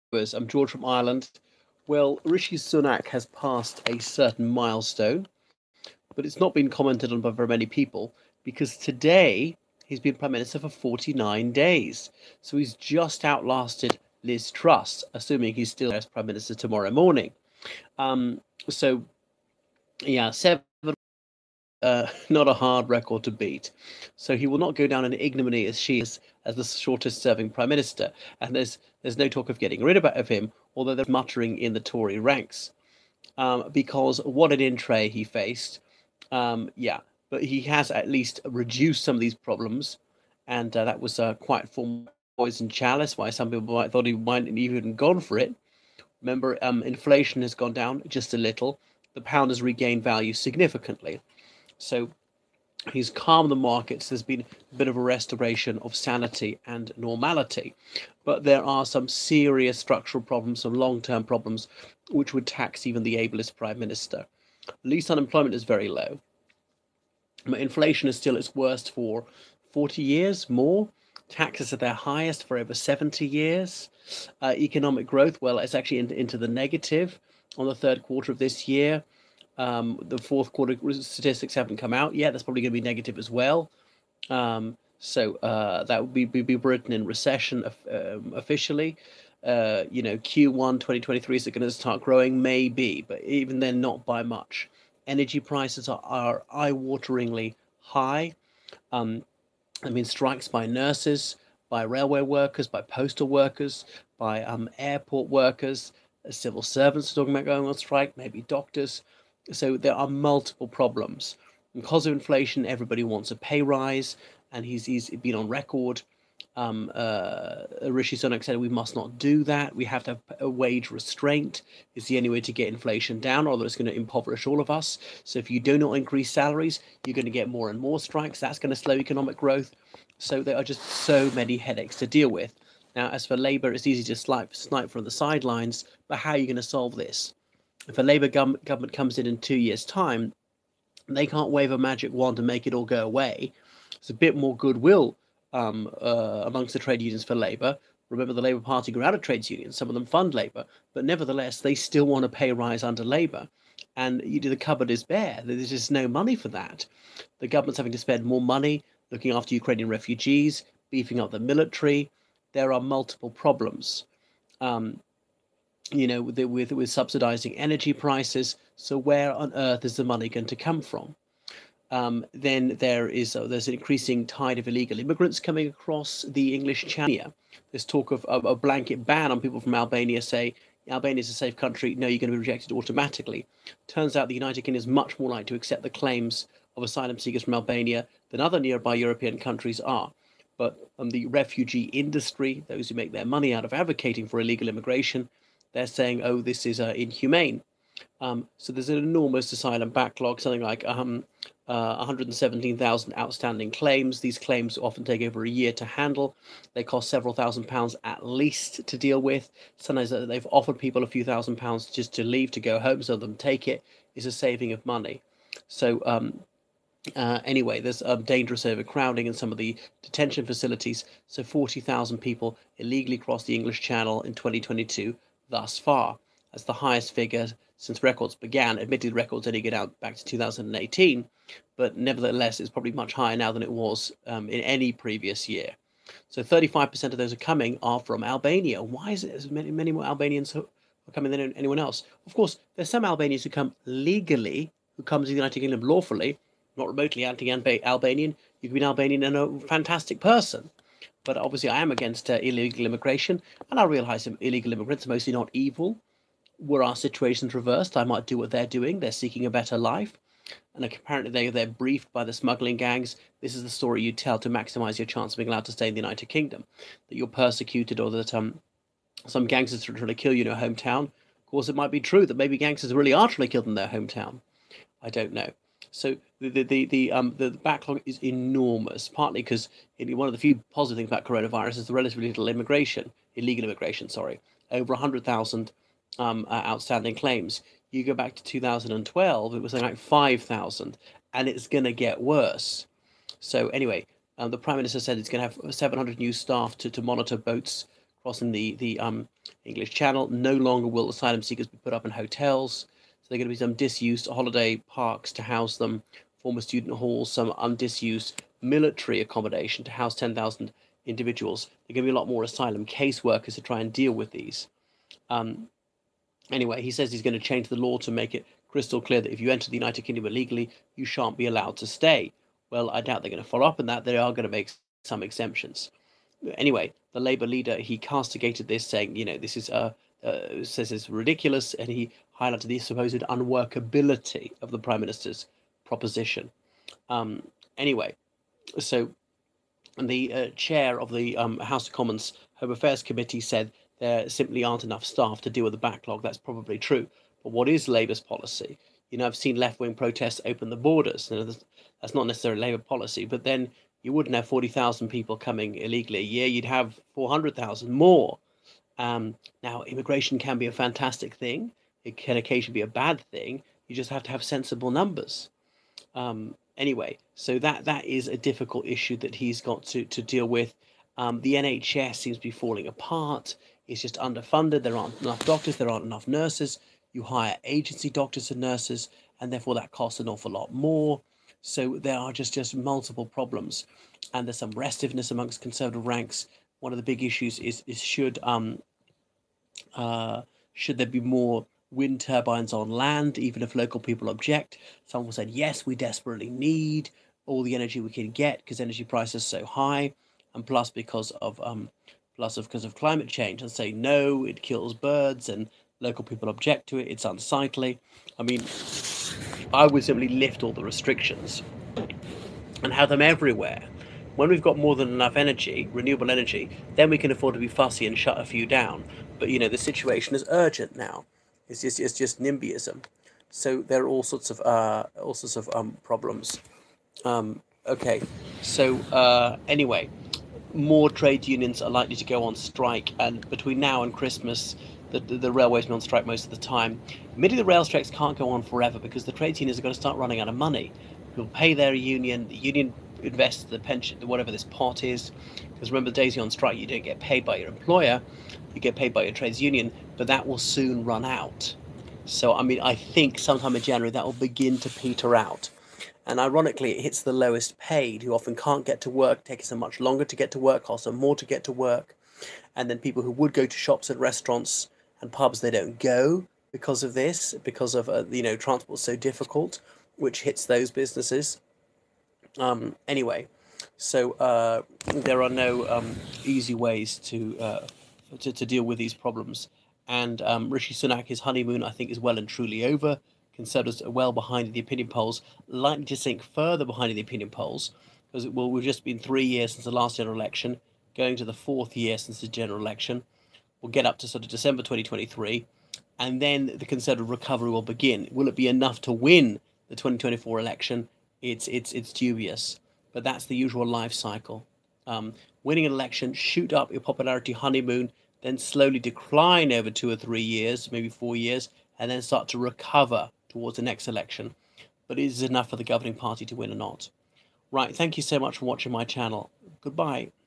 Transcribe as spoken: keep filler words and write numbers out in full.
viewers. I'm George from Ireland. Well, Rishi Sunak has passed a certain milestone, but it's not been commented on by very many people because today he's been Prime Minister for forty-nine days. So he's just outlasted Liz Truss, assuming he's still as Prime Minister tomorrow morning. Um, so, yeah, seven. Uh, not a hard record to beat. So he will not go down in ignominy as she is as the shortest serving prime minister. And there's there's no talk of getting rid of, of him, although there's muttering in the Tory ranks. Um, because what an in tray he faced. Um, yeah, but he has at least reduced some of these problems. And uh, that was uh, quite form poison chalice, why some people might thought he might have even gone for it. Remember, um, inflation has gone down just a little. The pound has regained value significantly. So he's calmed the markets. There's been a bit of a restoration of sanity and normality. But there are some serious structural problems, some long-term problems, which would tax even the ablest prime minister. At least unemployment is very low. But inflation is still its worst for forty years, more. Taxes are their highest for over seventy years. Uh, economic growth, well, it's actually in, into the negative on the third quarter of this year. Um, the fourth quarter statistics haven't come out yet. That's probably going to be negative as well. Um, so uh, that would be, be, be Britain in recession um, officially. Uh, you know, Q one twenty twenty-three is it going to start growing? Maybe, but even then, not by much. Energy prices are, are eye-wateringly high. Um, I mean, strikes by nurses, by railway workers, by postal workers, by um, airport workers, civil servants are talking about going on strike, maybe doctors. So there are multiple problems. Because of inflation, everybody wants a pay rise, and he's, he's been on record. Um, uh, Rishi Sunak said we must not do that. We have to have a wage restraint. It's the only way to get inflation down, or it's going to impoverish all of us. So if you do not increase salaries, you're going to get more and more strikes. That's going to slow economic growth. So there are just so many headaches to deal with. Now, as for Labour, it's easy to snipe, snipe from the sidelines, but how are you going to solve this? If a Labour government comes in in two years' time, they can't wave a magic wand and make it all go away. There's a bit more goodwill um, uh, amongst the trade unions for Labour. Remember, the Labour Party grew out of trades unions. Some of them fund Labour, but nevertheless, they still want a pay rise under Labour. And you do, the cupboard is bare. There's just no money for that. The government's having to spend more money looking after Ukrainian refugees, beefing up the military. There are multiple problems. Um, you know, with, with with subsidizing energy prices. So where on earth is the money going to come from? Um, then there is uh, there's an increasing tide of illegal immigrants coming across the English Channel. There's talk of, of a blanket ban on people from Albania. Say Albania is a safe country. No, you're going to be rejected automatically. Turns out the United Kingdom is much more likely to accept the claims of asylum seekers from Albania than other nearby European countries are. But um, the refugee industry, those who make their money out of advocating for illegal immigration, they're saying, oh, this is uh, inhumane. Um, so there's an enormous asylum backlog, something like um, uh, one hundred seventeen thousand outstanding claims. These claims often take over a year to handle. They cost several thousand pounds at least to deal with. Sometimes they've offered people a few thousand pounds just to leave, to go home, so them take it. It's a saving of money. So um, uh, anyway, there's um, dangerous overcrowding in some of the detention facilities. So forty thousand people illegally crossed the English Channel in twenty twenty-two. Thus far. That's the highest figure since records began. Admitted records only get out back to two thousand eighteen, but nevertheless, it's probably much higher now than it was um, in any previous year. So thirty-five percent of those who are coming are from Albania. Why is it as many, many more Albanians who are coming than anyone else? Of course, there's some Albanians who come legally, who come to the United Kingdom lawfully, not remotely anti-Albanian. You can be an Albanian and a fantastic person. But obviously, I am against uh, illegal immigration, and I realise illegal immigrants are mostly not evil. Were our situations reversed, I might do what they're doing. They're seeking a better life, and apparently they, they're briefed by the smuggling gangs. This is the story you tell to maximise your chance of being allowed to stay in the United Kingdom, that you're persecuted or that um, some gangsters are trying to kill you in your hometown. Of course, it might be true that maybe gangsters really are trying to kill them in their hometown. I don't know. So the the the the, um, the backlog is enormous, partly because one of the few positive things about coronavirus is the relatively little immigration, illegal immigration, sorry, over one hundred thousand um, uh, outstanding claims. You go back to two thousand twelve, it was like five thousand, and it's going to get worse. So anyway, um, the Prime Minister said it's going to have seven hundred new staff to, to monitor boats crossing the the um, English Channel. No longer will asylum seekers be put up in hotels. So there are going to be some disused holiday parks to house them, former student halls, some undisused military accommodation to house ten thousand individuals. There are going to be a lot more asylum caseworkers to try and deal with these. Um, anyway, he says he's going to change the law to make it crystal clear that if you enter the United Kingdom illegally, you shan't be allowed to stay. Well, I doubt they're going to follow up on that. They are going to make some exemptions. Anyway, the Labour leader, he castigated this, saying, you know, this is uh, uh, says it's ridiculous, and he highlighted the supposed unworkability of the Prime Minister's proposition. Um, anyway, so the uh, chair of the um, House of Commons Home Affairs Committee said there simply aren't enough staff to deal with the backlog. That's probably true. But what is Labour's policy? You know, I've seen left-wing protests open the borders. You know, that's not necessarily Labour policy, but then you wouldn't have forty thousand people coming illegally a year. You'd have four hundred thousand more. Um, now, immigration can be a fantastic thing. It can occasionally be a bad thing. You just have to have sensible numbers. Um, anyway, so that that is a difficult issue that he's got to, to deal with. Um, the N H S seems to be falling apart. It's just underfunded. There aren't enough doctors. There aren't enough nurses. You hire agency doctors and nurses, and therefore that costs an awful lot more. So there are just, just multiple problems. And there's some restiveness amongst Conservative ranks. One of the big issues is, is should um uh should there be more wind turbines on land, even if local people object? Someone said, yes, we desperately need all the energy we can get because energy prices are so high, and plus because of um plus of because of climate change, and say no, it kills birds, and local people object to it, it's unsightly. I mean, I would simply lift all the restrictions and have them everywhere. When we've got more than enough energy, renewable energy, then we can afford to be fussy and shut a few down. But, you know, the situation is urgent now. It's just, it's just NIMBYism. So there are all sorts of uh, all sorts of um, problems. Um, okay, so uh, anyway, more trade unions are likely to go on strike, and between now and Christmas, the, the, the railways will be on strike most of the time. Admittedly, the rail strikes can't go on forever because the trade unions are going to start running out of money. People pay their union, the union invests the pension, whatever this pot is. Because remember, the days you're on strike, you don't get paid by your employer, you get paid by your trades union, but that will soon run out. So, I mean, I think sometime in January that will begin to peter out. And ironically, it hits the lowest paid, who often can't get to work, taking so much longer to get to work, costs them more to get to work. And then people who would go to shops and restaurants and pubs, they don't go because of this, because of, uh, you know, transport's so difficult, which hits those businesses. Um, anyway, so uh, there are no um, easy ways to, uh, to to deal with these problems. And um, Rishi Sunak, his honeymoon, I think, is well and truly over. Conservatives are well behind in the opinion polls, likely to sink further behind in the opinion polls, because it will, we've just been three years since the last general election, going to the fourth year since the general election. We'll get up to sort of December twenty twenty-three, and then the Conservative recovery will begin. Will it be enough to win the twenty twenty-four election? It's it's it's dubious, but that's the usual life cycle. Um, winning an election, shoot up your popularity honeymoon, then slowly decline over two or three years, maybe four years, and then start to recover towards the next election. But is it enough for the governing party to win or not? Right, thank you so much for watching my channel. Goodbye.